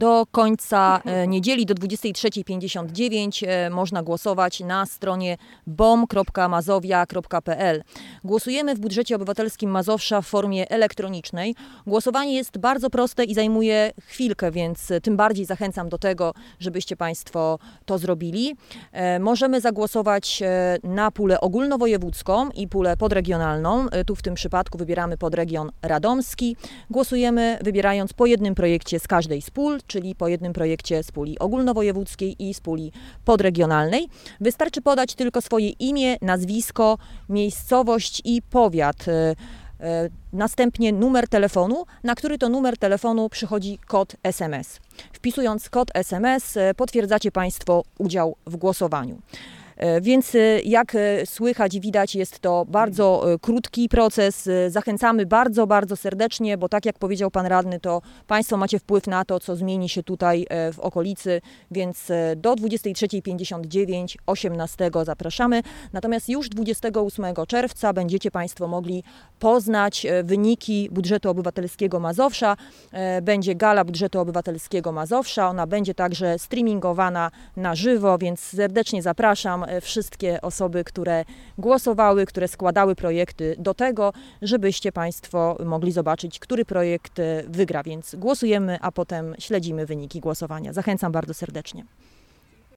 Do końca niedzieli do 23:59 można głosować na stronie bom.mazowia.pl. Głosujemy w budżecie obywatelskim Mazowsza w formie elektronicznej. Głosowanie jest bardzo proste i zajmuje chwilkę, więc tym bardziej zachęcam do tego, żebyście Państwo to zrobili. Możemy zagłosować na pulę ogólnowojewódzką i pulę podregionalną. Tu w tym przypadku wybieramy podregion radomski. Głosujemy wybierając po jednym projekcie z każdej z pól, czyli po jednym projekcie z puli ogólnowojewódzkiej i z puli podregionalnej. Wystarczy podać tylko swoje imię, nazwisko, miejscowość i powiat. Następnie numer telefonu, na który to numer telefonu przychodzi kod SMS. Wpisując kod SMS potwierdzacie Państwo udział w głosowaniu. Więc jak słychać i widać, jest to bardzo krótki proces. Zachęcamy bardzo, bardzo serdecznie, bo tak jak powiedział Pan Radny, to Państwo macie wpływ na to, co zmieni się tutaj w okolicy, więc do 23:59 18 zapraszamy. Natomiast już 28 czerwca będziecie Państwo mogli poznać wyniki budżetu obywatelskiego Mazowsza. Będzie gala budżetu obywatelskiego Mazowsza. Ona będzie także streamingowana na żywo, więc serdecznie zapraszam wszystkie osoby, które głosowały, które składały projekty do tego, żebyście Państwo mogli zobaczyć, który projekt wygra. Więc głosujemy, a potem śledzimy wyniki głosowania. Zachęcam bardzo serdecznie.